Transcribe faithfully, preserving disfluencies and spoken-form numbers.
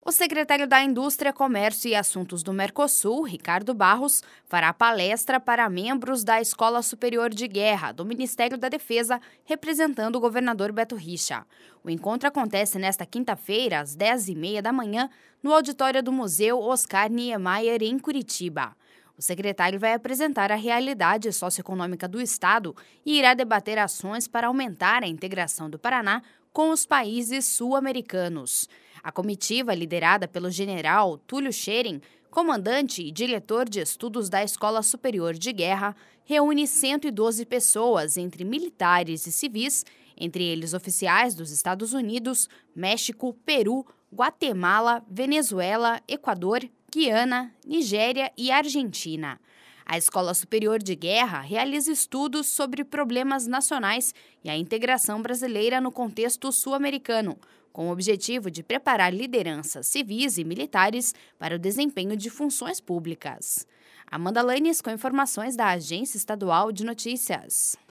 O secretário da Indústria, Comércio e Assuntos do Mercosul, Ricardo Barros, fará palestra para membros da Escola Superior de Guerra do Ministério da Defesa, representando o governador Beto Richa. O encontro acontece nesta quinta-feira, às dez e meia da manhã, no auditório do Museu Oscar Niemeyer, em Curitiba. O secretário vai apresentar a realidade socioeconômica do Estado e irá debater ações para aumentar a integração do Paraná com os países sul-americanos. A comitiva, liderada pelo general Túlio Schering, comandante e diretor de estudos da Escola Superior de Guerra, reúne cento e doze pessoas, entre militares e civis, entre eles oficiais dos Estados Unidos, México, Peru, Guatemala, Venezuela, Equador, Guiana, Nigéria e Argentina. A Escola Superior de Guerra realiza estudos sobre problemas nacionais e a integração brasileira no contexto sul-americano, com o objetivo de preparar lideranças civis e militares para o desempenho de funções públicas. Amanda Lanes com informações da Agência Estadual de Notícias.